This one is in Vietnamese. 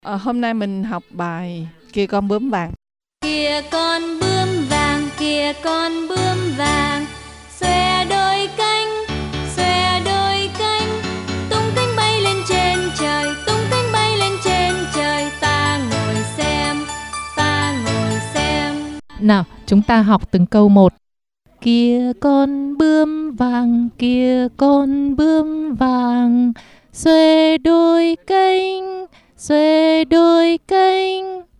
Hôm nay mình học bài Kia con bướm vàng. Kìa con bướm vàng, kìa con bướm vàng, xòe đôi cánh, tung cánh bay lên trên trời, tung cánh bay lên trên trời. Ta ngồi xem, ta ngồi xem. Nào, chúng ta học từng câu một. Kìa con bướm vàng, kìa con bướm vàng, xòe đôi cánh,